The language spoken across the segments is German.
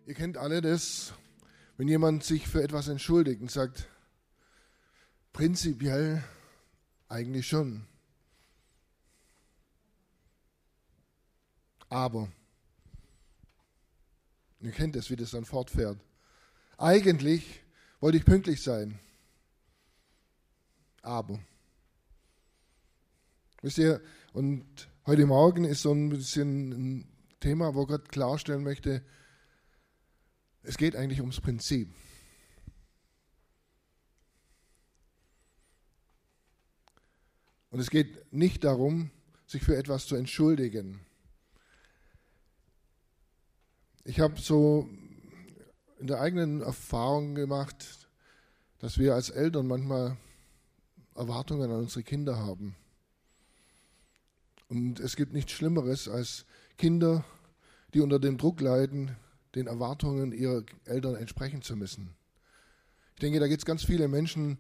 Ihr kennt alle das, wenn jemand sich für etwas entschuldigt und sagt, prinzipiell eigentlich schon. Aber, ihr kennt das, wie das dann fortfährt. Eigentlich wollte ich pünktlich sein. Aber. Wisst ihr, und heute Morgen ist so ein bisschen ein Thema, wo Gott klarstellen möchte, es geht eigentlich ums Prinzip. Und es geht nicht darum, sich für etwas zu entschuldigen. Ich habe so in der eigenen Erfahrung gemacht, dass wir als Eltern manchmal Erwartungen an unsere Kinder haben. Und es gibt nichts Schlimmeres als Kinder, die unter dem Druck leiden, den Erwartungen ihrer Eltern entsprechen zu müssen. Ich denke, da gibt es ganz viele Menschen,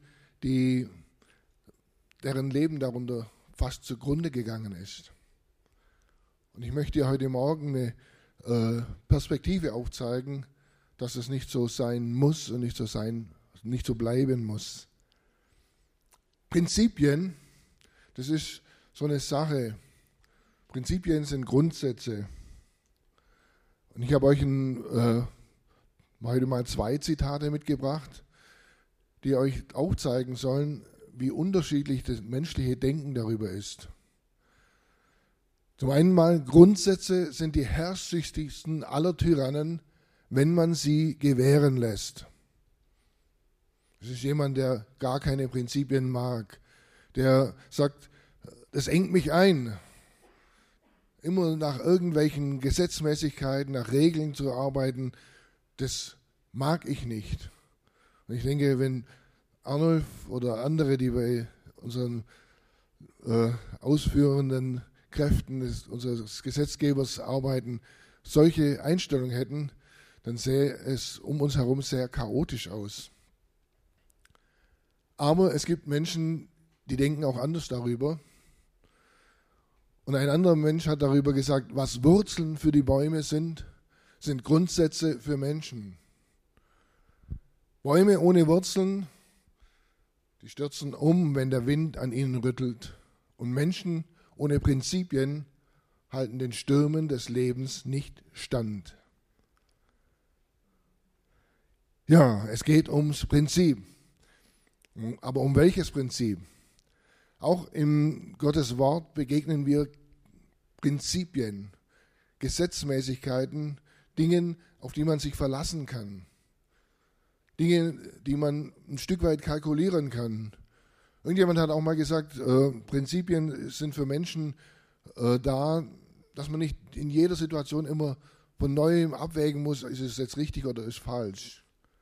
deren Leben darunter fast zugrunde gegangen ist. Und ich möchte dir heute Morgen eine Perspektive aufzeigen, dass es nicht so sein muss und nicht so bleiben muss. Prinzipien, das ist so eine Sache. Prinzipien sind Grundsätze. Und ich habe euch heute mal 2 Zitate mitgebracht, die euch aufzeigen sollen, wie unterschiedlich das menschliche Denken darüber ist. Zum einen mal, Grundsätze sind die herrschsüchtigsten aller Tyrannen, wenn man sie gewähren lässt. Das ist jemand, der gar keine Prinzipien mag, der sagt, das engt mich ein. Immer nach irgendwelchen Gesetzmäßigkeiten, nach Regeln zu arbeiten, das mag ich nicht. Und ich denke, wenn Arnulf oder andere, die bei unseren ausführenden Kräften unseres Gesetzgebers arbeiten, solche Einstellungen hätten, dann sähe es um uns herum sehr chaotisch aus. Aber es gibt Menschen, die denken auch anders darüber. Und ein anderer Mensch hat darüber gesagt, was Wurzeln für die Bäume sind Grundsätze für Menschen. Bäume ohne Wurzeln, die stürzen um, wenn der Wind an ihnen rüttelt. Und Menschen ohne Prinzipien halten den Stürmen des Lebens nicht stand. Ja, es geht ums Prinzip. Aber um welches Prinzip? Auch im Gottes Wort begegnen wir Prinzipien, Gesetzmäßigkeiten, Dingen, auf die man sich verlassen kann. Dinge, die man ein Stück weit kalkulieren kann. Irgendjemand hat auch mal gesagt, Prinzipien sind für Menschen da, dass man nicht in jeder Situation immer von Neuem abwägen muss, ist es jetzt richtig oder ist falsch.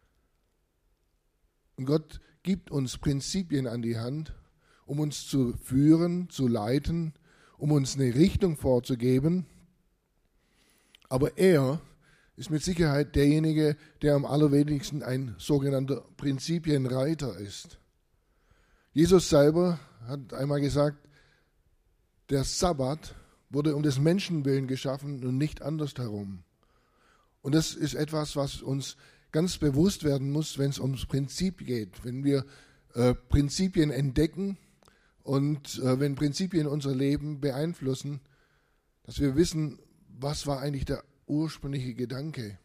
Und Gott gibt uns Prinzipien an die Hand, um uns zu führen, zu leiten, um uns eine Richtung vorzugeben. Aber er ist mit Sicherheit derjenige, der am allerwenigsten ein sogenannter Prinzipienreiter ist. Jesus selber hat einmal gesagt, der Sabbat wurde um des Menschen willen geschaffen und nicht andersherum. Und das ist etwas, was uns ganz bewusst werden muss, wenn es ums Prinzip geht. Wenn wir Prinzipien entdecken und wenn Prinzipien unser Leben beeinflussen, dass wir wissen, was war eigentlich der ursprüngliche Gedanke.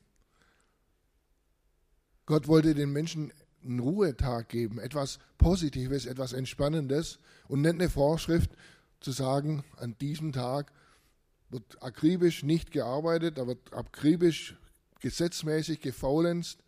Gott wollte den Menschen einen Ruhetag geben, etwas Positives, etwas Entspannendes und nicht eine Vorschrift zu sagen, an diesem Tag wird akribisch nicht gearbeitet, da wird akribisch gesetzmäßig gefaulenzt.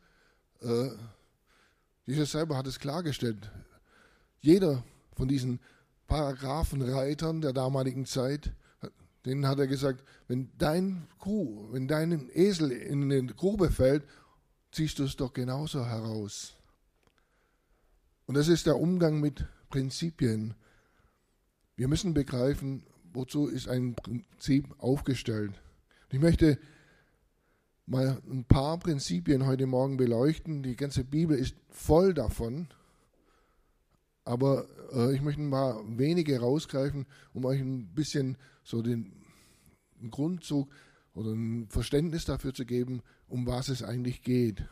Jesus selber hat es klargestellt. Jeder von diesen Paragraphenreitern der damaligen Zeit, denen hat er gesagt, wenn dein Esel in eine Grube fällt, ziehst du es doch genauso heraus. Und das ist der Umgang mit Prinzipien. Wir müssen begreifen, wozu ist ein Prinzip aufgestellt. Ich möchte mal ein paar Prinzipien heute Morgen beleuchten. Die ganze Bibel ist voll davon. Aber ich möchte mal wenige rausgreifen, um euch ein bisschen so den Grundzug oder ein Verständnis dafür zu geben, um was es eigentlich geht.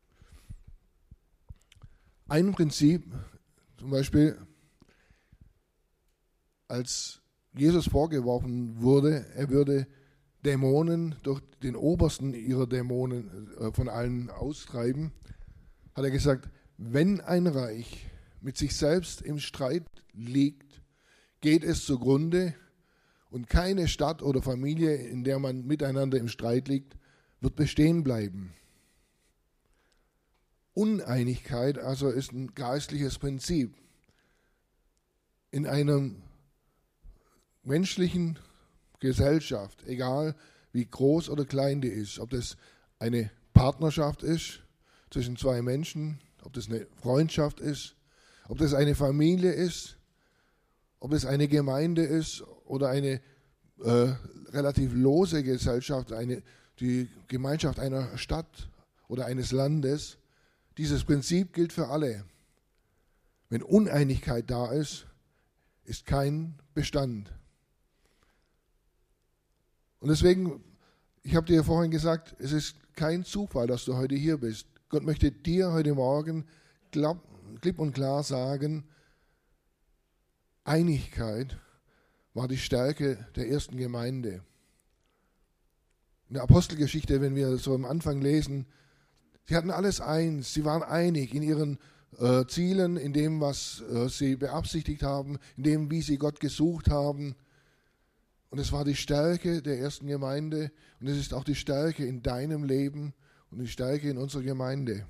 Ein Prinzip, zum Beispiel, als Jesus vorgeworfen wurde, er würde Dämonen durch den obersten ihrer Dämonen von allen austreiben, hat er gesagt, wenn ein Reich mit sich selbst im Streit liegt, geht es zugrunde und keine Stadt oder Familie, in der man miteinander im Streit liegt, wird bestehen bleiben. Uneinigkeit also ist ein geistliches Prinzip. In einer menschlichen Gesellschaft, egal wie groß oder klein die ist, ob das eine Partnerschaft ist zwischen zwei Menschen, ob das eine Freundschaft ist, ob das eine Familie ist, ob es eine Gemeinde ist oder eine relativ lose Gesellschaft, die Gemeinschaft einer Stadt oder eines Landes. Dieses Prinzip gilt für alle. Wenn Uneinigkeit da ist, ist kein Bestand. Und deswegen, ich habe dir vorhin gesagt, es ist kein Zufall, dass du heute hier bist. Gott möchte dir heute Morgen klipp und klar sagen, Einigkeit war die Stärke der ersten Gemeinde. In der Apostelgeschichte, wenn wir so am Anfang lesen, sie hatten alles eins, sie waren einig in ihren Zielen, in dem, was sie beabsichtigt haben, in dem, wie sie Gott gesucht haben. Und es war die Stärke der ersten Gemeinde und es ist auch die Stärke in deinem Leben und die Stärke in unserer Gemeinde.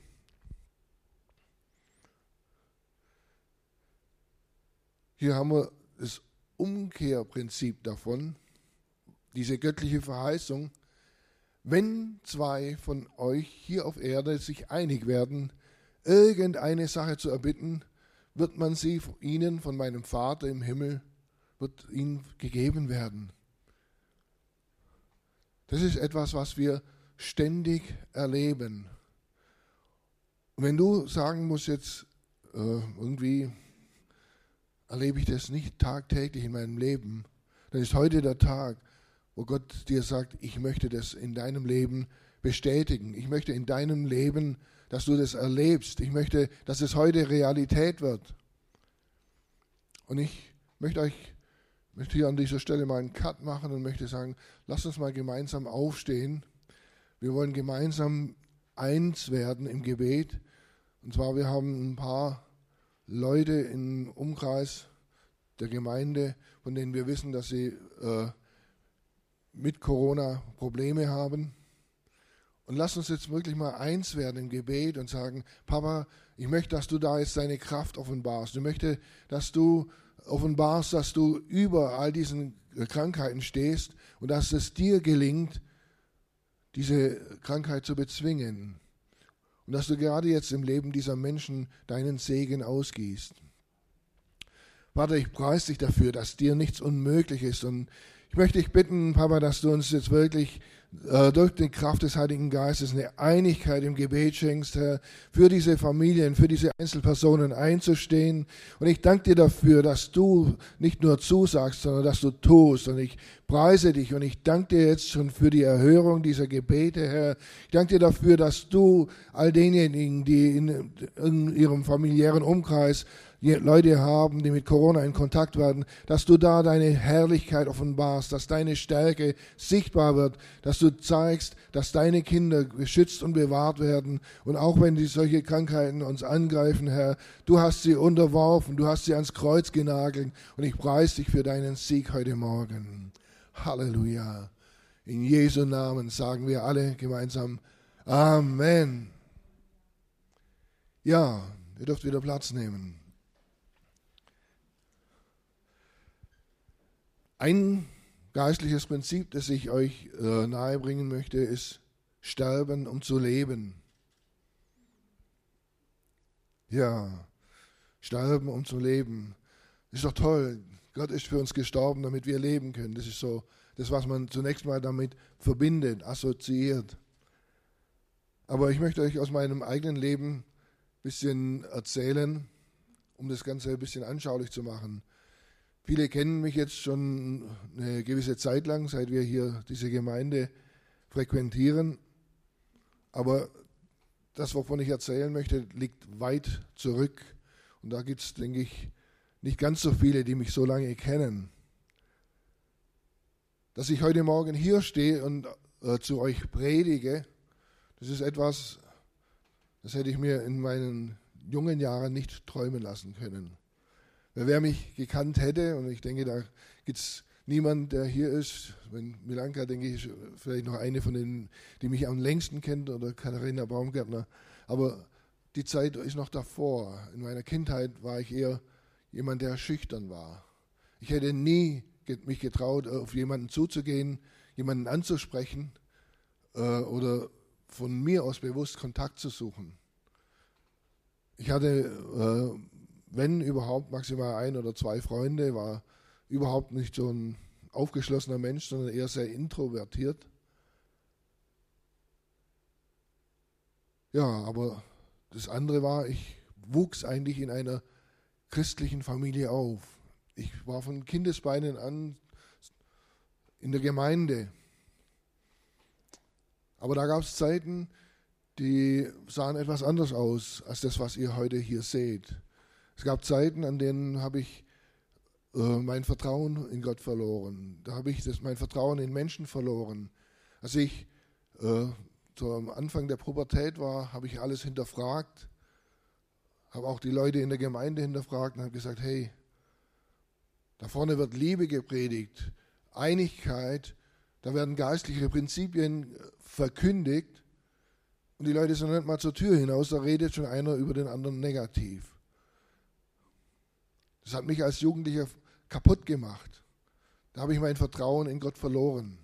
Hier haben wir das Umkehrprinzip davon, diese göttliche Verheißung. Wenn zwei von euch hier auf Erde sich einig werden, irgendeine Sache zu erbitten, wird man sie ihnen von meinem Vater im Himmel, wird ihnen gegeben werden. Das ist etwas, was wir ständig erleben. Und wenn du sagen musst, jetzt irgendwie erlebe ich das nicht tagtäglich in meinem Leben, dann ist heute der Tag, wo Gott dir sagt, ich möchte das in deinem Leben bestätigen. Ich möchte in deinem Leben, dass du das erlebst. Ich möchte, dass es heute Realität wird. Und ich möchte hier an dieser Stelle mal einen Cut machen und möchte sagen, lasst uns mal gemeinsam aufstehen. Wir wollen gemeinsam eins werden im Gebet. Und zwar, wir haben ein paar Leute im Umkreis der Gemeinde, von denen wir wissen, dass sie mit Corona Probleme haben. Und lass uns jetzt wirklich mal eins werden im Gebet und sagen, Papa, ich möchte, dass du da jetzt deine Kraft offenbarst. Ich möchte, dass du offenbarst, dass du über all diesen Krankheiten stehst und dass es dir gelingt, diese Krankheit zu bezwingen. Und dass du gerade jetzt im Leben dieser Menschen deinen Segen ausgießt. Vater, ich preise dich dafür, dass dir nichts unmöglich ist. Und ich möchte dich bitten, Papa, dass du uns jetzt wirklich durch die Kraft des Heiligen Geistes eine Einigkeit im Gebet schenkst, Herr, für diese Familien, für diese Einzelpersonen einzustehen. Und ich danke dir dafür, dass du nicht nur zusagst, sondern dass du tust. Und ich preise dich und ich danke dir jetzt schon für die Erhörung dieser Gebete, Herr. Ich danke dir dafür, dass du all denjenigen, die in ihrem familiären Umkreis Leute haben, die mit Corona in Kontakt werden, dass du da deine Herrlichkeit offenbarst, dass deine Stärke sichtbar wird, dass du zeigst, dass deine Kinder geschützt und bewahrt werden. Und auch wenn die solche Krankheiten uns angreifen, Herr, du hast sie unterworfen, du hast sie ans Kreuz genagelt. Und ich preise dich für deinen Sieg heute Morgen. Halleluja. In Jesu Namen sagen wir alle gemeinsam Amen. Ja, ihr dürft wieder Platz nehmen. Ein geistliches Prinzip, das ich euch nahebringen möchte, ist Sterben, um zu leben. Ja, sterben, um zu leben. Ist doch toll. Gott ist für uns gestorben, damit wir leben können. Das ist so das, was man zunächst mal damit verbindet, assoziiert. Aber ich möchte euch aus meinem eigenen Leben ein bisschen erzählen, um das Ganze ein bisschen anschaulich zu machen. Viele kennen mich jetzt schon eine gewisse Zeit lang, seit wir hier diese Gemeinde frequentieren. Aber das, wovon ich erzählen möchte, liegt weit zurück. Und da gibt es, denke ich, nicht ganz so viele, die mich so lange kennen. Dass ich heute Morgen hier stehe und zu euch predige, das ist etwas, das hätte ich mir in meinen jungen Jahren nicht träumen lassen können. Wer mich gekannt hätte, und ich denke, da gibt es niemand, der hier ist, wenn Milanka, denke ich, ist vielleicht noch eine von denen, die mich am längsten kennt, oder Katharina Baumgärtner, aber die Zeit ist noch davor. In meiner Kindheit war ich eher jemand, der schüchtern war. Ich hätte nie mich getraut, auf jemanden zuzugehen, jemanden anzusprechen oder von mir aus bewusst Kontakt zu suchen. Ich hatte, wenn überhaupt, maximal 1 oder 2 Freunde, war überhaupt nicht so ein aufgeschlossener Mensch, sondern eher sehr introvertiert. Ja, aber das andere war, ich wuchs eigentlich in einer christlichen Familie auf. Ich war von Kindesbeinen an in der Gemeinde. Aber da gab es Zeiten, die sahen etwas anders aus, als das, was ihr heute hier seht. Es gab Zeiten, an denen habe ich mein Vertrauen in Gott verloren. Da habe ich mein Vertrauen in Menschen verloren. Als ich so am Anfang der Pubertät war, habe ich alles hinterfragt, habe auch die Leute in der Gemeinde hinterfragt und habe gesagt, hey, da vorne wird Liebe gepredigt, Einigkeit, da werden geistliche Prinzipien verkündigt und die Leute sind nicht mal zur Tür hinaus, da redet schon einer über den anderen negativ. Das hat mich als Jugendlicher kaputt gemacht. Da habe ich mein Vertrauen in Gott verloren.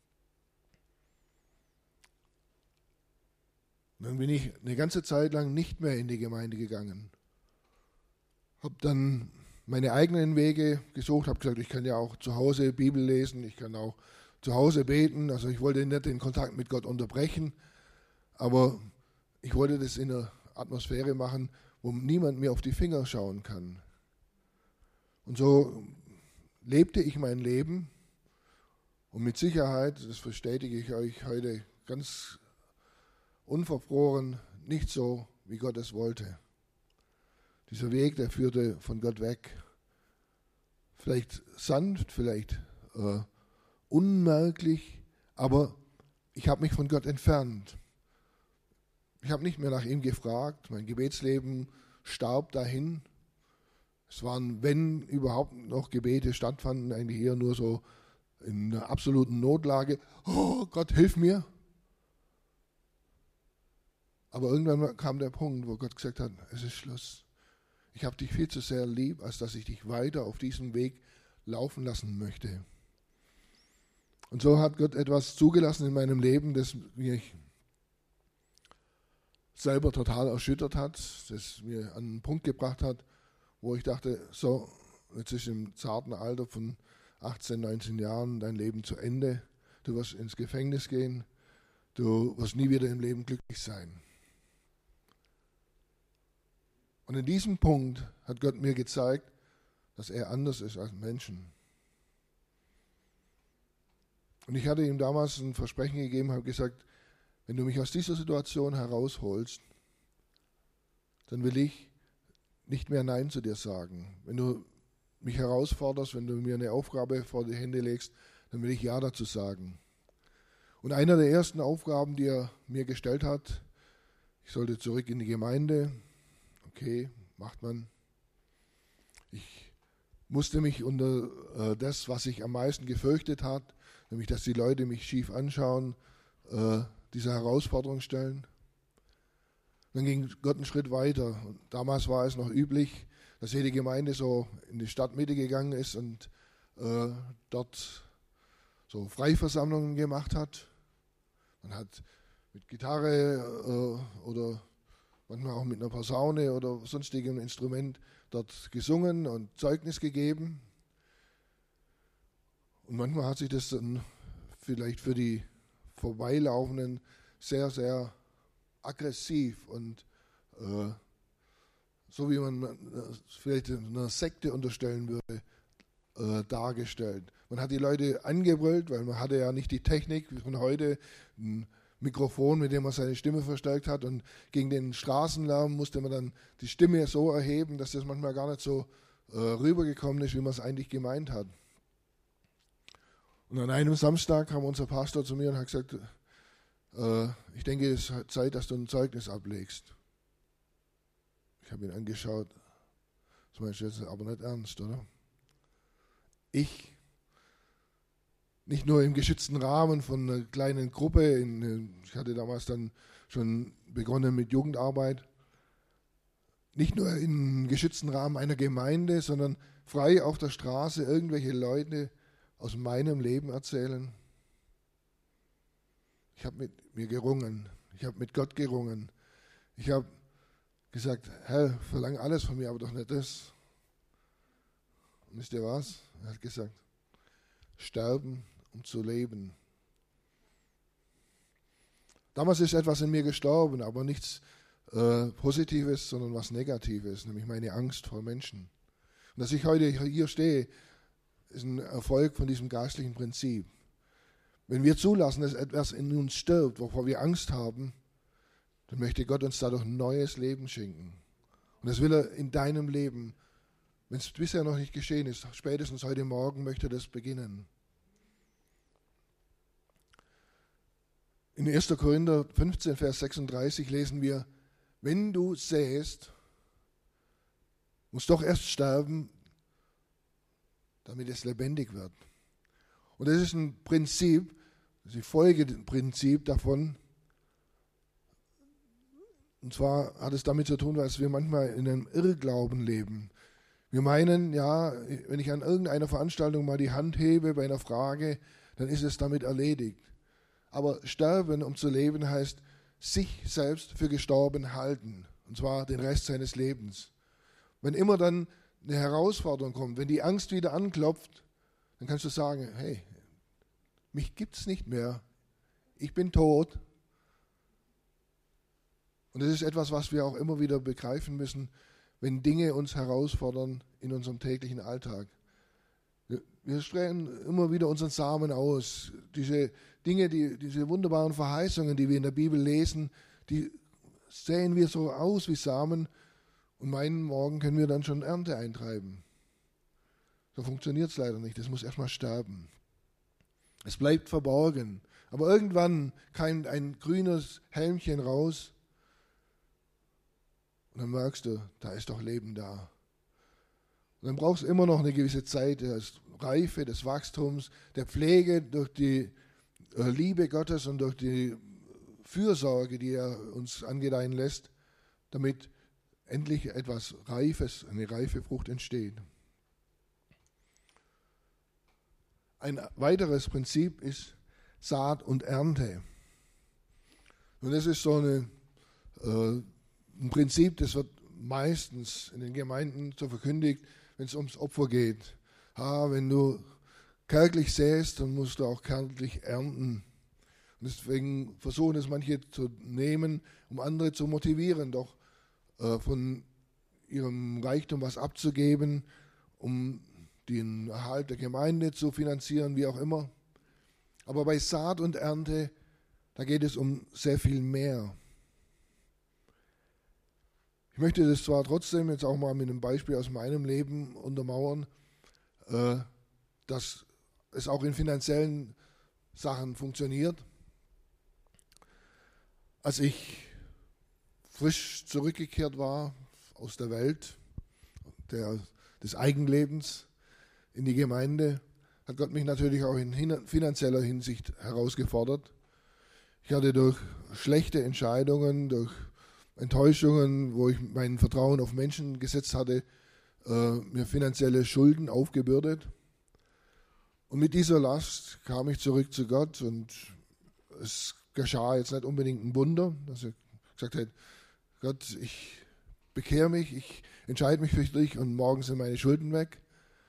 Und dann bin ich eine ganze Zeit lang nicht mehr in die Gemeinde gegangen. Habe dann meine eigenen Wege gesucht, habe gesagt, ich kann ja auch zu Hause Bibel lesen, ich kann auch zu Hause beten. Also ich wollte nicht den Kontakt mit Gott unterbrechen, aber ich wollte das in einer Atmosphäre machen, wo niemand mir auf die Finger schauen kann. Und so lebte ich mein Leben und mit Sicherheit, das bestätige ich euch heute ganz unverfroren, nicht so, wie Gott es wollte. Dieser Weg, der führte von Gott weg. Vielleicht sanft, vielleicht unmerklich, aber ich habe mich von Gott entfernt. Ich habe nicht mehr nach ihm gefragt, mein Gebetsleben starb dahin. Es waren, wenn überhaupt noch Gebete stattfanden, eigentlich eher nur so in einer absoluten Notlage. Oh Gott, hilf mir. Aber irgendwann kam der Punkt, wo Gott gesagt hat, es ist Schluss. Ich habe dich viel zu sehr lieb, als dass ich dich weiter auf diesem Weg laufen lassen möchte. Und so hat Gott etwas zugelassen in meinem Leben, das mich selber total erschüttert hat, das mir an einen Punkt gebracht hat, wo ich dachte, so, jetzt ist im zarten Alter von 18, 19 Jahren dein Leben zu Ende. Du wirst ins Gefängnis gehen, du wirst nie wieder im Leben glücklich sein. Und in diesem Punkt hat Gott mir gezeigt, dass er anders ist als Menschen. Und ich hatte ihm damals ein Versprechen gegeben, habe gesagt, wenn du mich aus dieser Situation herausholst, dann will ich nicht mehr Nein zu dir sagen. Wenn du mich herausforderst, wenn du mir eine Aufgabe vor die Hände legst, dann will ich Ja dazu sagen. Und einer der ersten Aufgaben, die er mir gestellt hat, ich sollte zurück in die Gemeinde. Okay, macht man. Ich musste mich unter das, was ich am meisten gefürchtet hat, nämlich dass die Leute mich schief anschauen, dieser Herausforderung stellen. Dann ging Gott einen Schritt weiter. Und damals war es noch üblich, dass jede Gemeinde so in die Stadtmitte gegangen ist und dort so Freiversammlungen gemacht hat. Man hat mit Gitarre oder manchmal auch mit einer Posaune oder sonstigem Instrument dort gesungen und Zeugnis gegeben. Und manchmal hat sich das dann vielleicht für die Vorbeilaufenden sehr, sehr aggressiv und so wie man vielleicht einer Sekte unterstellen würde, dargestellt. Man hat die Leute angebrüllt, weil man hatte ja nicht die Technik von heute, ein Mikrofon, mit dem man seine Stimme verstärkt hat, und gegen den Straßenlärm musste man dann die Stimme so erheben, dass das manchmal gar nicht so rübergekommen ist, wie man es eigentlich gemeint hat. Und an einem Samstag kam unser Pastor zu mir und hat gesagt, ich denke, es ist Zeit, dass du ein Zeugnis ablegst. Ich habe ihn angeschaut. Das meinst du jetzt aber nicht ernst, oder? Ich, nicht nur im geschützten Rahmen von einer kleinen Gruppe, ich hatte damals dann schon begonnen mit Jugendarbeit, nicht nur im geschützten Rahmen einer Gemeinde, sondern frei auf der Straße irgendwelche Leute aus meinem Leben erzählen. Ich habe mit mir gerungen, ich habe mit Gott gerungen. Ich habe gesagt, Herr, verlang alles von mir, aber doch nicht das. Und wisst ihr was? Er hat gesagt, sterben, um zu leben. Damals ist etwas in mir gestorben, aber nichts Positives, sondern was Negatives, nämlich meine Angst vor Menschen. Und dass ich heute hier stehe, ist ein Erfolg von diesem geistlichen Prinzip. Wenn wir zulassen, dass etwas in uns stirbt, wovor wir Angst haben, dann möchte Gott uns dadurch ein neues Leben schenken. Und das will er in deinem Leben, wenn es bisher noch nicht geschehen ist, spätestens heute Morgen möchte er das beginnen. In 1. Korinther 15, Vers 36 lesen wir, wenn du sähst, musst doch erst sterben, damit es lebendig wird. Und das ist ein Prinzip, das ist die Folgeprinzip davon. Und zwar hat es damit zu tun, dass wir manchmal in einem Irrglauben leben. Wir meinen, ja, wenn ich an irgendeiner Veranstaltung mal die Hand hebe bei einer Frage, dann ist es damit erledigt. Aber sterben, um zu leben, heißt sich selbst für gestorben halten. Und zwar den Rest seines Lebens. Wenn immer dann eine Herausforderung kommt, wenn die Angst wieder anklopft, dann kannst du sagen, hey, mich gibt es nicht mehr. Ich bin tot. Und das ist etwas, was wir auch immer wieder begreifen müssen, wenn Dinge uns herausfordern in unserem täglichen Alltag. Wir streuen immer wieder unseren Samen aus. Diese Dinge, diese wunderbaren Verheißungen, die wir in der Bibel lesen, die säen wir so aus wie Samen und meinen, morgen können wir dann schon Ernte eintreiben. So funktioniert es leider nicht. Das muss erstmal sterben. Es bleibt verborgen. Aber irgendwann keimt ein grünes Helmchen raus und dann merkst du, da ist doch Leben da. Und dann brauchst du immer noch eine gewisse Zeit der Reife, des Wachstums, der Pflege durch die Liebe Gottes und durch die Fürsorge, die er uns angedeihen lässt, damit endlich etwas Reifes, eine reife Frucht entsteht. Ein weiteres Prinzip ist Saat und Ernte. Und das ist so ein Prinzip, das wird meistens in den Gemeinden so verkündigt, wenn es ums Opfer geht. Wenn du kärglich säst, dann musst du auch kärglich ernten. Und deswegen versuchen es manche zu nehmen, um andere zu motivieren, doch von ihrem Reichtum was abzugeben, um den Erhalt der Gemeinde zu finanzieren, wie auch immer. Aber bei Saat und Ernte, da geht es um sehr viel mehr. Ich möchte das zwar trotzdem jetzt auch mal mit einem Beispiel aus meinem Leben untermauern, dass es auch in finanziellen Sachen funktioniert. Als ich frisch zurückgekehrt war aus der Welt des Eigenlebens in die Gemeinde, hat Gott mich natürlich auch in finanzieller Hinsicht herausgefordert. Ich hatte durch schlechte Entscheidungen, durch Enttäuschungen, wo ich mein Vertrauen auf Menschen gesetzt hatte, mir finanzielle Schulden aufgebürdet. Und mit dieser Last kam ich zurück zu Gott und es geschah jetzt nicht unbedingt ein Wunder, dass er gesagt hat, Gott, ich bekehre mich, ich entscheide mich für dich und morgen sind meine Schulden weg.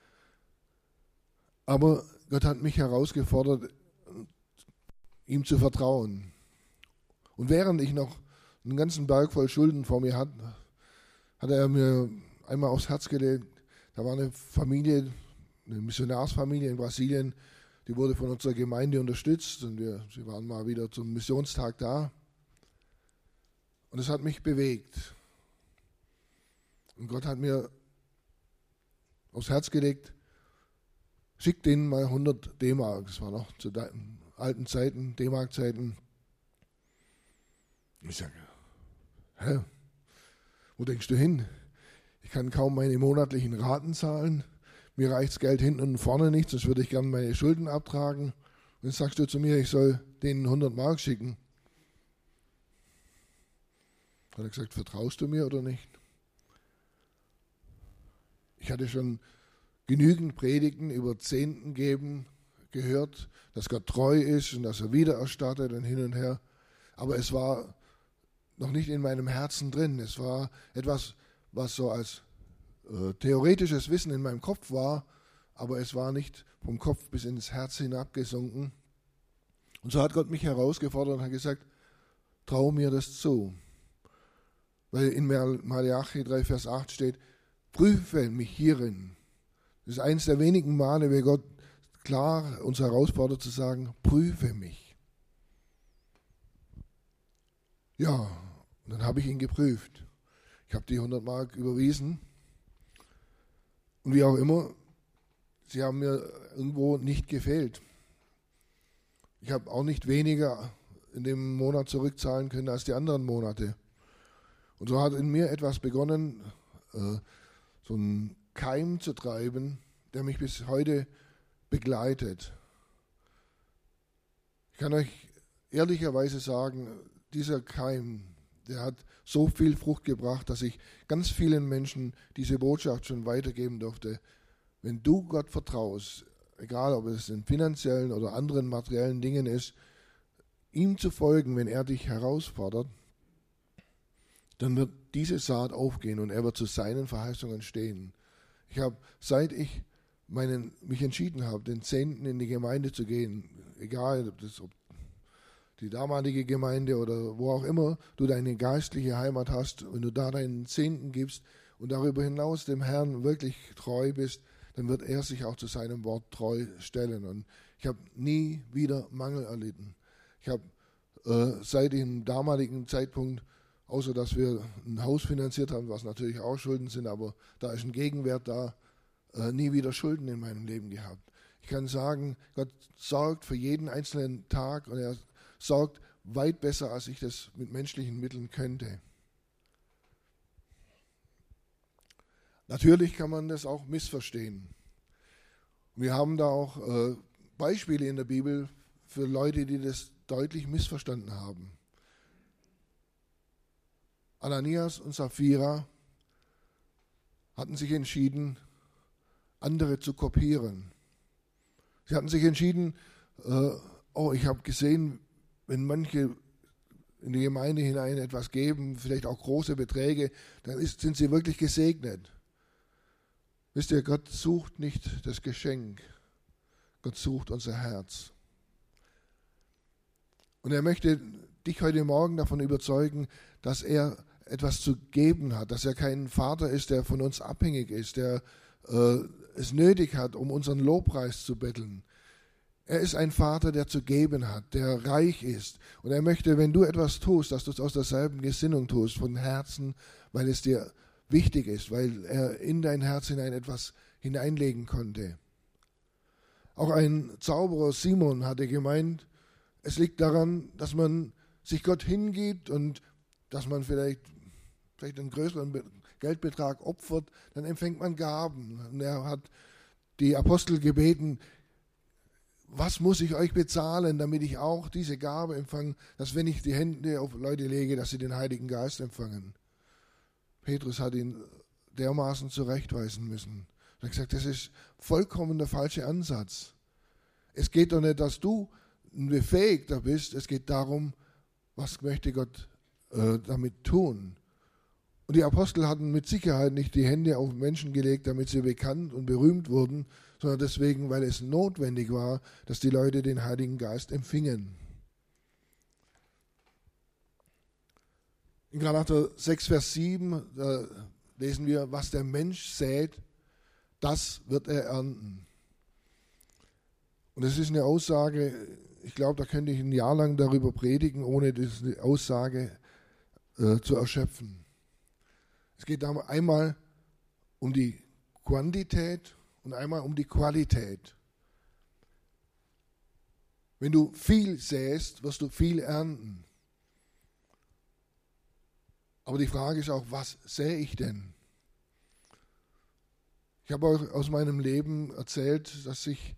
Aber Gott hat mich herausgefordert, ihm zu vertrauen. Und während ich noch einen ganzen Berg voll Schulden vor mir hatte er mir einmal aufs Herz gelegt, da war eine Familie, eine Missionarsfamilie in Brasilien, die wurde von unserer Gemeinde unterstützt und sie waren mal wieder zum Missionstag da. Und es hat mich bewegt. Und Gott hat mir aufs Herz gelegt, schick denen mal 100 D-Mark. Das war noch zu alten Zeiten, D-Mark-Zeiten. Ich sage, hä? Wo denkst du hin? Ich kann kaum meine monatlichen Raten zahlen. Mir reicht das Geld hinten und vorne nicht, sonst würde ich gerne meine Schulden abtragen. Und jetzt sagst du zu mir, ich soll denen 100 Mark schicken. Hat er gesagt, vertraust du mir oder nicht? Ich hatte schon genügend Predigten über Zehnten geben gehört, dass Gott treu ist und dass er wiedererstattet und hin und her. Aber es war noch nicht in meinem Herzen drin. Es war etwas, was so als theoretisches Wissen in meinem Kopf war, aber es war nicht vom Kopf bis ins Herz hinabgesunken. Und so hat Gott mich herausgefordert und hat gesagt, trau mir das zu. Weil in Malachi 3, Vers 8 steht, prüfe mich hierin. Das ist eines der wenigen Male, wo Gott klar uns herausfordert zu sagen, prüfe mich. Ja, und dann habe ich ihn geprüft. Ich habe die 100 Mark überwiesen. Und wie auch immer, sie haben mir irgendwo nicht gefehlt. Ich habe auch nicht weniger in dem Monat zurückzahlen können als die anderen Monate. Und so hat in mir etwas begonnen, so einen Keim zu treiben, der mich bis heute begleitet. Ich kann euch ehrlicherweise sagen, dieser Keim, der hat so viel Frucht gebracht, dass ich ganz vielen Menschen diese Botschaft schon weitergeben durfte. Wenn du Gott vertraust, egal ob es in finanziellen oder anderen materiellen Dingen ist, ihm zu folgen, wenn er dich herausfordert, dann wird diese Saat aufgehen und er wird zu seinen Verheißungen stehen. Ich habe, seit ich mich entschieden habe, den Zehnten in die Gemeinde zu gehen, egal ob die damalige Gemeinde oder wo auch immer du deine geistliche Heimat hast, wenn du da deinen Zehnten gibst und darüber hinaus dem Herrn wirklich treu bist, dann wird er sich auch zu seinem Wort treu stellen. Und ich habe nie wieder Mangel erlitten. Ich habe seit dem damaligen Zeitpunkt, außer dass wir ein Haus finanziert haben, was natürlich auch Schulden sind, aber da ist ein Gegenwert da, nie wieder Schulden in meinem Leben gehabt. Ich kann sagen, Gott sorgt für jeden einzelnen Tag und er sorgt weit besser, als ich das mit menschlichen Mitteln könnte. Natürlich kann man das auch missverstehen. Wir haben da auch Beispiele in der Bibel für Leute, die das deutlich missverstanden haben. Ananias und Sapphira hatten sich entschieden, andere zu kopieren. Sie hatten sich entschieden, ich habe gesehen, wenn manche in die Gemeinde hinein etwas geben, vielleicht auch große Beträge, dann sind sie wirklich gesegnet. Wisst ihr, Gott sucht nicht das Geschenk, Gott sucht unser Herz. Und er möchte dich heute Morgen davon überzeugen, dass er etwas zu geben hat, dass er kein Vater ist, der von uns abhängig ist, der es nötig hat, um unseren Lobpreis zu betteln. Er ist ein Vater, der zu geben hat, der reich ist. Und er möchte, wenn du etwas tust, dass du es aus derselben Gesinnung tust, von Herzen, weil es dir wichtig ist, weil er in dein Herz hinein etwas hineinlegen konnte. Auch ein Zauberer Simon hatte gemeint, es liegt daran, dass man sich Gott hingibt und dass man vielleicht einen größeren Geldbetrag opfert, dann empfängt man Gaben. Und er hat die Apostel gebeten, was muss ich euch bezahlen, damit ich auch diese Gabe empfange, dass wenn ich die Hände auf Leute lege, dass sie den Heiligen Geist empfangen. Petrus hat ihn dermaßen zurechtweisen müssen. Er hat gesagt, das ist vollkommen der falsche Ansatz. Es geht doch nicht, dass du ein Befähigter bist, es geht darum, was möchte Gott damit tun. Und die Apostel hatten mit Sicherheit nicht die Hände auf Menschen gelegt, damit sie bekannt und berühmt wurden, sondern deswegen, weil es notwendig war, dass die Leute den Heiligen Geist empfingen. In Galater 6, Vers 7 lesen wir, was der Mensch sät, das wird er ernten. Und das ist eine Aussage, ich glaube, da könnte ich ein Jahr lang darüber predigen, ohne diese Aussage zu erschöpfen. Es geht einmal um die Quantität und einmal um die Qualität. Wenn du viel säst, wirst du viel ernten. Aber die Frage ist auch, was sähe ich denn? Ich habe euch aus meinem Leben erzählt, dass ich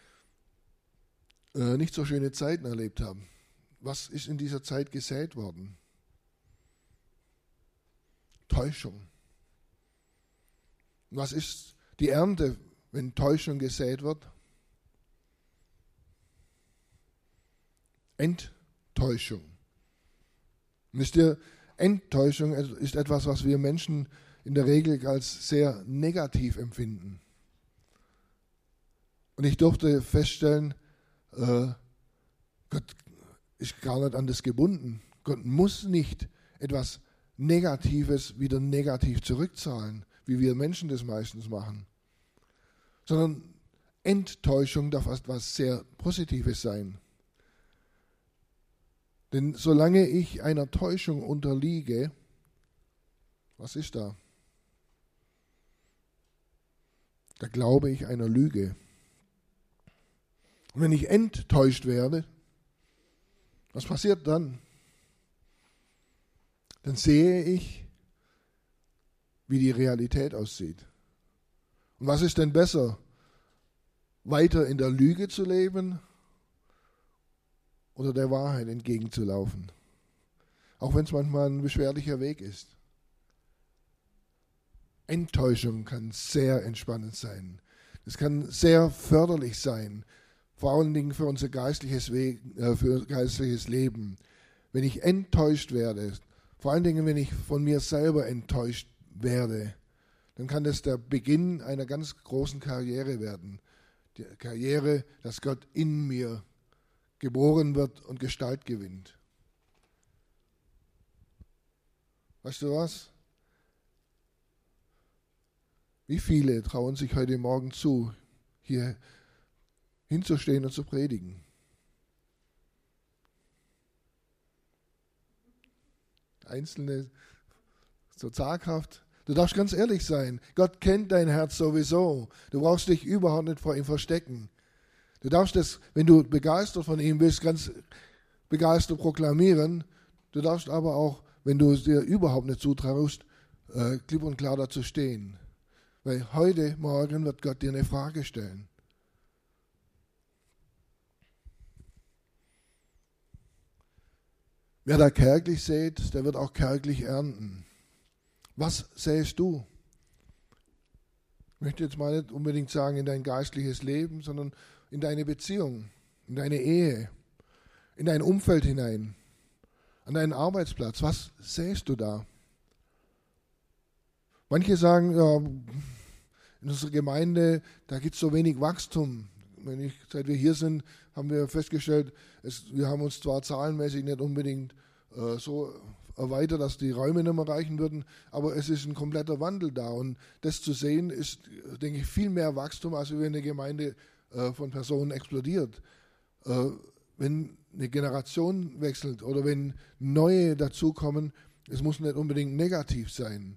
nicht so schöne Zeiten erlebt habe. Was ist in dieser Zeit gesät worden? Täuschung. Was ist die Ernte, wenn Täuschung gesät wird? Enttäuschung. Wisst ihr, Enttäuschung ist etwas, was wir Menschen in der Regel als sehr negativ empfinden. Und ich durfte feststellen, Gott ist gar nicht an das gebunden. Gott muss nicht etwas Negatives wieder negativ zurückzahlen, wie wir Menschen das meistens machen. Sondern Enttäuschung darf etwas sehr Positives sein. Denn solange ich einer Täuschung unterliege, was ist da? Da glaube ich einer Lüge. Und wenn ich enttäuscht werde, was passiert dann? Dann sehe ich, wie die Realität aussieht. Und was ist denn besser? Weiter in der Lüge zu leben oder der Wahrheit entgegenzulaufen? Auch wenn es manchmal ein beschwerlicher Weg ist. Enttäuschung kann sehr entspannend sein. Es kann sehr förderlich sein, vor allen Dingen für unser geistliches Leben. Wenn ich enttäuscht werde, vor allen Dingen, wenn ich von mir selber enttäuscht werde, dann kann das der Beginn einer ganz großen Karriere werden. Die Karriere, dass Gott in mir geboren wird und Gestalt gewinnt. Weißt du was? Wie viele trauen sich heute Morgen zu, hier hinzustehen und zu predigen? Einzelne so zaghaft. Du darfst ganz ehrlich sein. Gott kennt dein Herz sowieso. Du brauchst dich überhaupt nicht vor ihm verstecken. Du darfst es, wenn du begeistert von ihm bist, ganz begeistert proklamieren. Du darfst aber auch, wenn du es dir überhaupt nicht zutraust, klipp und klar dazu stehen. Weil heute Morgen wird Gott dir eine Frage stellen. Wer da kärglich sät, der wird auch kärglich ernten. Was sähst du? Ich möchte jetzt mal nicht unbedingt sagen in dein geistliches Leben, sondern in deine Beziehung, in deine Ehe, in dein Umfeld hinein, an deinen Arbeitsplatz. Was sähst du da? Manche sagen, ja, in unserer Gemeinde, da gibt es so wenig Wachstum. Seit wir hier sind, haben wir festgestellt, wir haben uns zwar zahlenmäßig nicht unbedingt so erweitert, dass die Räume nicht mehr reichen würden, aber es ist ein kompletter Wandel da. Und das zu sehen, ist, denke ich, viel mehr Wachstum, als wenn eine Gemeinde von Personen explodiert. Wenn eine Generation wechselt oder wenn neue dazukommen, es muss nicht unbedingt negativ sein.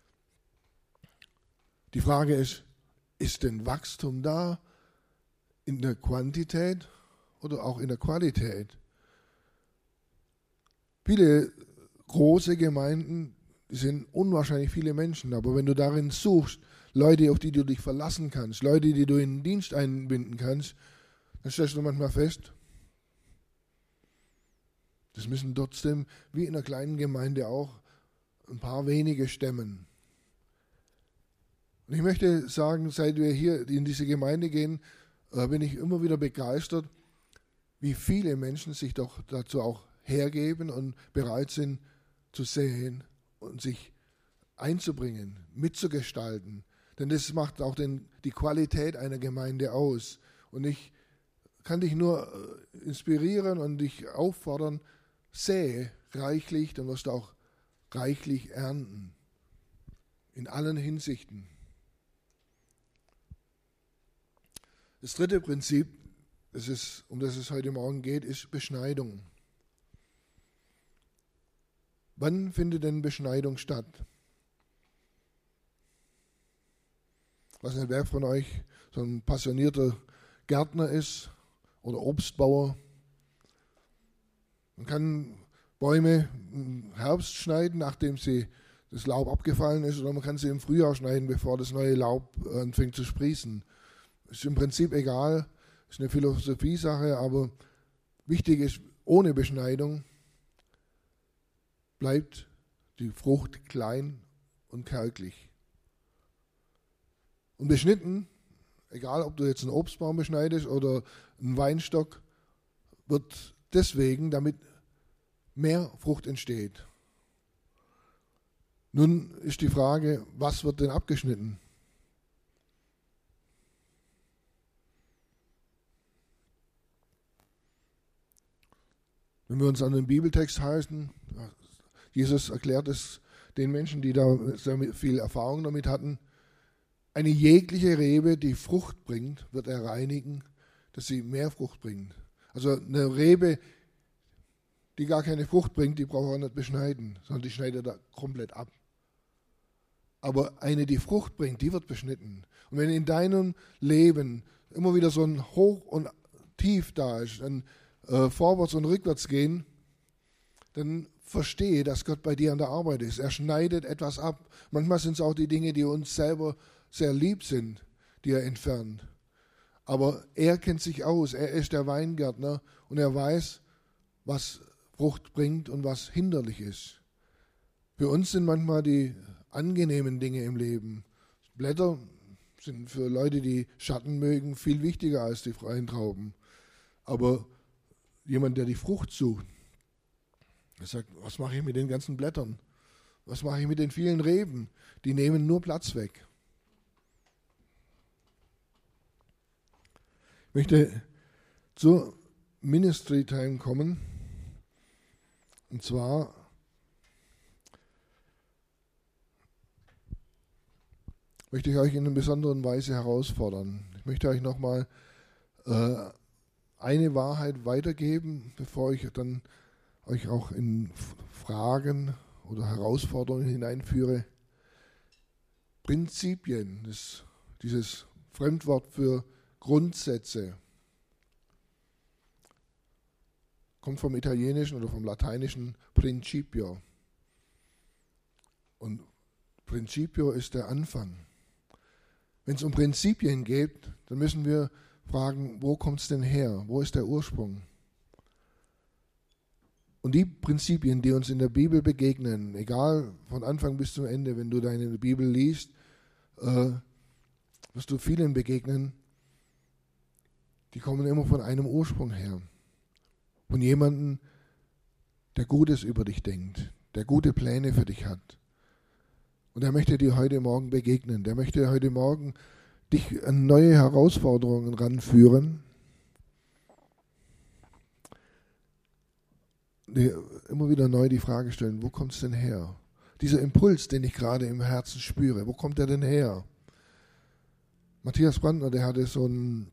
Die Frage ist denn Wachstum da in der Quantität oder auch in der Qualität? Viele große Gemeinden, die sind unwahrscheinlich viele Menschen, aber wenn du darin suchst, Leute, auf die du dich verlassen kannst, Leute, die du in den Dienst einbinden kannst, dann stellst du manchmal fest, das müssen trotzdem, wie in einer kleinen Gemeinde auch, ein paar wenige stemmen. Und ich möchte sagen, seit wir hier in diese Gemeinde gehen, bin ich immer wieder begeistert, wie viele Menschen sich doch dazu auch hergeben und bereit sind zu säen und sich einzubringen, mitzugestalten. Denn das macht auch die Qualität einer Gemeinde aus. Und ich kann dich nur inspirieren und dich auffordern, säe reichlich, dann wirst du auch reichlich ernten. In allen Hinsichten. Das dritte Prinzip um das es heute Morgen geht, ist Beschneidung. Wann findet denn Beschneidung statt? Ich weiß nicht, wer von euch so ein passionierter Gärtner ist oder Obstbauer. Man kann Bäume im Herbst schneiden, nachdem das Laub abgefallen ist, oder man kann sie im Frühjahr schneiden, bevor das neue Laub anfängt zu sprießen. Ist im Prinzip egal, ist eine Philosophie-Sache, aber wichtig ist, ohne Beschneidung bleibt die Frucht klein und kärglich. Und beschnitten, egal ob du jetzt einen Obstbaum beschneidest oder einen Weinstock, wird deswegen, damit mehr Frucht entsteht. Nun ist die Frage, was wird denn abgeschnitten? Wenn wir uns an den Bibeltext halten, Jesus erklärt es den Menschen, die da sehr viel Erfahrung damit hatten, eine jegliche Rebe, die Frucht bringt, wird er reinigen, dass sie mehr Frucht bringt. Also eine Rebe, die gar keine Frucht bringt, die braucht er nicht beschneiden, sondern die schneidet er komplett ab. Aber eine, die Frucht bringt, die wird beschnitten. Und wenn in deinem Leben immer wieder so ein Hoch und Tief da ist, dann vorwärts und rückwärts gehen, dann verstehe, dass Gott bei dir an der Arbeit ist. Er schneidet etwas ab. Manchmal sind es auch die Dinge, die uns selber sehr lieb sind, die er entfernt. Aber er kennt sich aus. Er ist der Weingärtner und er weiß, was Frucht bringt und was hinderlich ist. Für uns sind manchmal die angenehmen Dinge im Leben. Blätter sind für Leute, die Schatten mögen, viel wichtiger als die freien Trauben. Aber jemand, der die Frucht sucht, der sagt, was mache ich mit den ganzen Blättern? Was mache ich mit den vielen Reben? Die nehmen nur Platz weg. Ich möchte zur Ministry Time kommen. Und zwar möchte ich euch in einer besonderen Weise herausfordern. Ich möchte euch nochmal eine Wahrheit weitergeben, bevor ich dann euch auch in Fragen oder Herausforderungen hineinführe. Prinzipien, dieses Fremdwort für Grundsätze, kommt vom Italienischen oder vom Lateinischen Principio. Und Principio ist der Anfang. Wenn es um Prinzipien geht, dann müssen wir fragen, wo kommt es denn her? Wo ist der Ursprung? Und die Prinzipien, die uns in der Bibel begegnen, egal von Anfang bis zum Ende, wenn du deine Bibel liest, wirst du vielen begegnen, die kommen immer von einem Ursprung her. Von jemandem, der Gutes über dich denkt, der gute Pläne für dich hat. Und er möchte dir heute Morgen begegnen. Der möchte heute Morgen dich an neue Herausforderungen ranführen. Immer wieder neu die Frage stellen, wo kommt es denn her? Dieser Impuls, den ich gerade im Herzen spüre, wo kommt der denn her? Matthias Brandner, der hatte so eine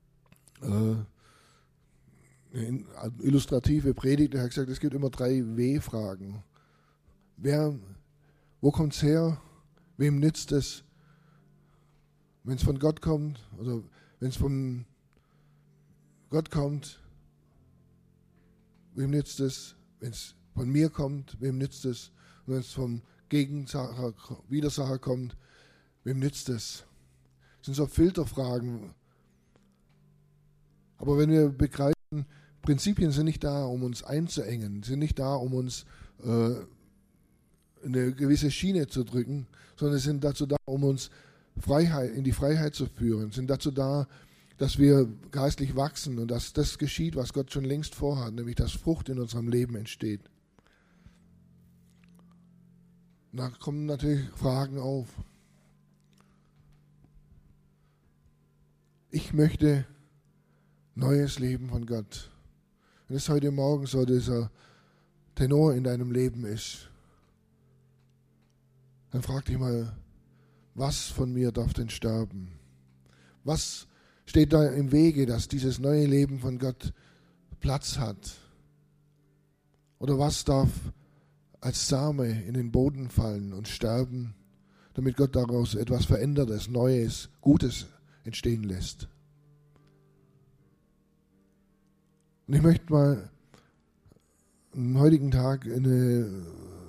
illustrative Predigt, der hat gesagt, es gibt immer 3 W-Fragen. Wo kommt es her? Wem nützt es? Wenn es von Gott kommt, oder wenn es von Gott kommt, wem nützt es? Wenn es von mir kommt, wem nützt es? Und wenn es vom Widersacher kommt, wem nützt es? Das sind so Filterfragen. Aber wenn wir begreifen, Prinzipien sind nicht da, um uns einzuengen, sind nicht da, um uns eine gewisse Schiene zu drücken, sondern sind dazu da, um uns in die Freiheit zu führen, sind dazu da, dass wir geistlich wachsen und dass das geschieht, was Gott schon längst vorhat, nämlich dass Frucht in unserem Leben entsteht. Da kommen natürlich Fragen auf. Ich möchte neues Leben von Gott. Wenn es heute Morgen so dieser Tenor in deinem Leben ist, dann frag dich mal, was von mir darf denn sterben? Was steht da im Wege, dass dieses neue Leben von Gott Platz hat? Oder was darf als Same in den Boden fallen und sterben, damit Gott daraus etwas Verändertes, Neues, Gutes entstehen lässt? Und ich möchte mal am heutigen Tag einen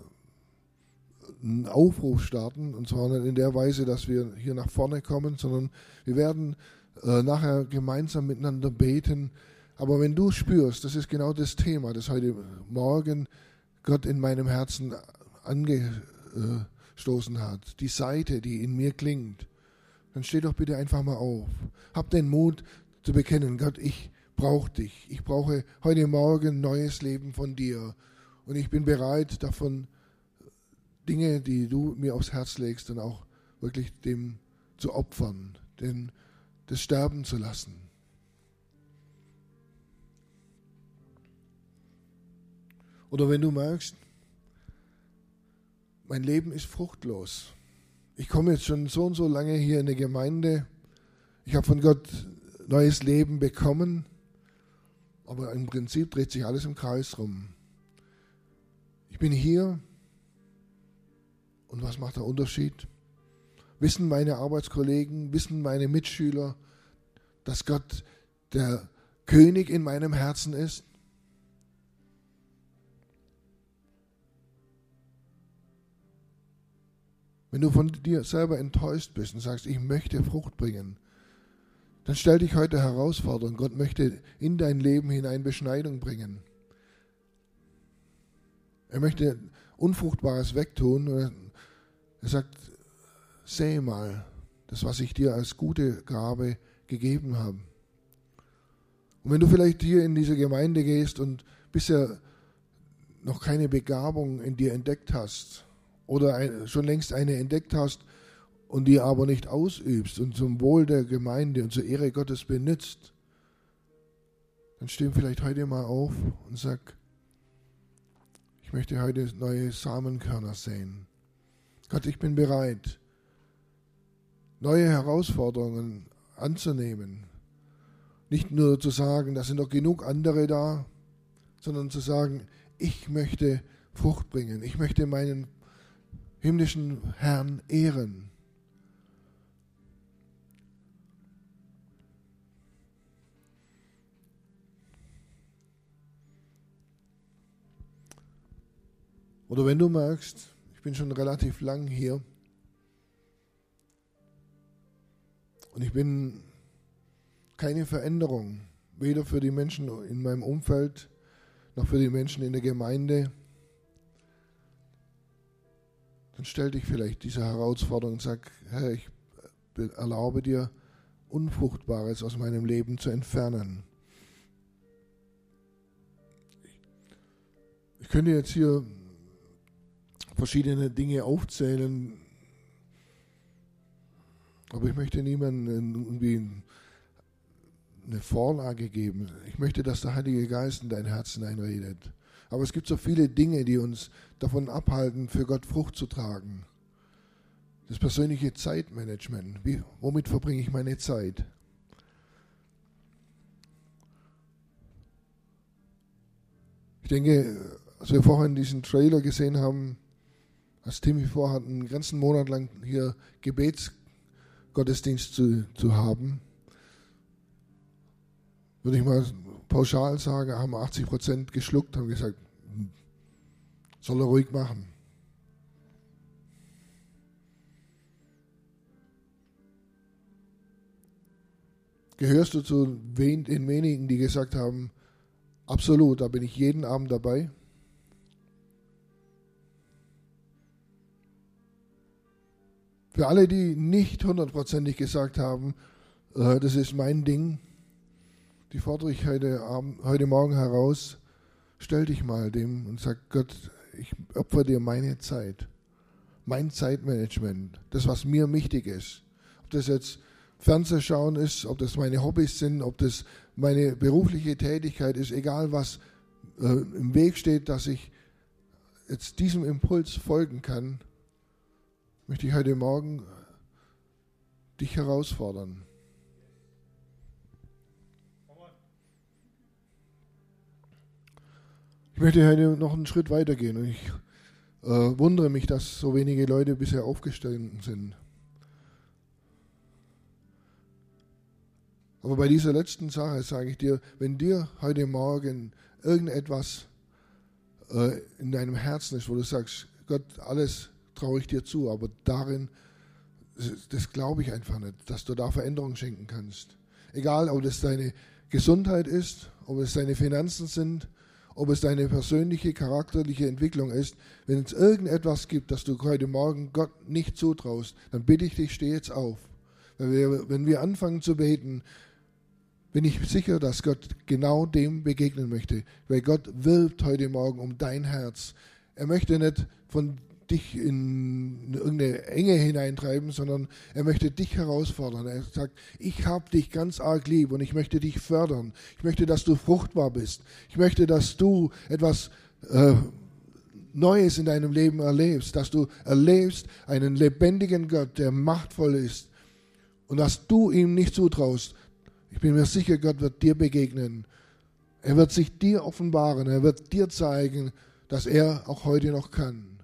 Aufruf starten, und zwar nicht in der Weise, dass wir hier nach vorne kommen, sondern wir werden nachher gemeinsam miteinander beten. Aber wenn du spürst, das ist genau das Thema, das heute Morgen Gott in meinem Herzen angestoßen hat, die Saite, die in mir klingt, dann steh doch bitte einfach mal auf. Hab den Mut zu bekennen, Gott, ich brauche dich. Ich brauche heute Morgen neues Leben von dir. Und ich bin bereit, davon Dinge, die du mir aufs Herz legst, dann auch wirklich dem zu opfern, das sterben zu lassen. Oder wenn du merkst, mein Leben ist fruchtlos. Ich komme jetzt schon so und so lange hier in der Gemeinde. Ich habe von Gott neues Leben bekommen, aber im Prinzip dreht sich alles im Kreis rum. Ich bin hier und was macht der Unterschied? Wissen meine Arbeitskollegen, wissen meine Mitschüler, dass Gott der König in meinem Herzen ist? Wenn du von dir selber enttäuscht bist und sagst, ich möchte Frucht bringen, dann stell dich heute Herausforderung. Gott möchte in dein Leben hinein Beschneidung bringen. Er möchte Unfruchtbares wegtun. Er sagt, säe mal das, was ich dir als gute Gabe gegeben habe. Und wenn du vielleicht hier in diese Gemeinde gehst und bisher noch keine Begabung in dir entdeckt hast oder schon längst eine entdeckt hast und die aber nicht ausübst und zum Wohl der Gemeinde und zur Ehre Gottes benutzt, dann steh vielleicht heute mal auf und sag, ich möchte heute neue Samenkörner säen. Gott, ich bin bereit, neue Herausforderungen anzunehmen. Nicht nur zu sagen, da sind noch genug andere da, sondern zu sagen, ich möchte Frucht bringen. Ich möchte meinen himmlischen Herrn ehren. Oder wenn du merkst, ich bin schon relativ lang hier und ich bin keine Veränderung, weder für die Menschen in meinem Umfeld noch für die Menschen in der Gemeinde, dann stell dich vielleicht dieser Herausforderung und sag, Herr, ich erlaube dir, Unfruchtbares aus meinem Leben zu entfernen. Ich könnte jetzt hier verschiedene Dinge aufzählen, aber ich möchte niemandem irgendwie eine Vorlage geben. Ich möchte, dass der Heilige Geist in dein Herz hineinredet. Aber es gibt so viele Dinge, die uns davon abhalten, für Gott Frucht zu tragen. Das persönliche Zeitmanagement. Womit verbringe ich meine Zeit? Ich denke, als wir vorhin diesen Trailer gesehen haben, als Timmy vorhat, einen ganzen Monat lang hier Gebetsgottesdienst zu haben, würde ich mal pauschal sagen, haben 80% geschluckt, haben gesagt, soll er ruhig machen. Gehörst du zu den wenigen, die gesagt haben, absolut, da bin ich jeden Abend dabei? Für alle, die nicht 100%ig gesagt haben, das ist mein Ding, die fordere ich heute Morgen heraus, stell dich mal dem und sag, Gott, ich opfere dir meine Zeit, mein Zeitmanagement, das, was mir wichtig ist. Ob das jetzt Fernsehschauen ist, ob das meine Hobbys sind, ob das meine berufliche Tätigkeit ist, egal was im Weg steht, dass ich jetzt diesem Impuls folgen kann, möchte ich heute Morgen dich herausfordern. Ich möchte heute noch einen Schritt weitergehen und ich wundere mich, dass so wenige Leute bisher aufgestanden sind. Aber bei dieser letzten Sache sage ich dir, wenn dir heute Morgen irgendetwas in deinem Herzen ist, wo du sagst, Gott, alles traue ich dir zu, aber darin, das glaube ich einfach nicht, dass du da Veränderung schenken kannst. Egal, ob es deine Gesundheit ist, ob es deine Finanzen sind, ob es deine persönliche, charakterliche Entwicklung ist. Wenn es irgendetwas gibt, das du heute Morgen Gott nicht zutraust, dann bitte ich dich, steh jetzt auf. Wenn wir anfangen zu beten, bin ich sicher, dass Gott genau dem begegnen möchte. Weil Gott wirbt heute Morgen um dein Herz. Er möchte nicht von dich in irgendeine Enge hineintreiben, sondern er möchte dich herausfordern. Er sagt, ich habe dich ganz arg lieb und ich möchte dich fördern. Ich möchte, dass du fruchtbar bist. Ich möchte, dass du etwas Neues in deinem Leben erlebst, dass du erlebst einen lebendigen Gott, der machtvoll ist und dass du ihm nicht zutraust. Ich bin mir sicher, Gott wird dir begegnen. Er wird sich dir offenbaren. Er wird dir zeigen, dass er auch heute noch kann.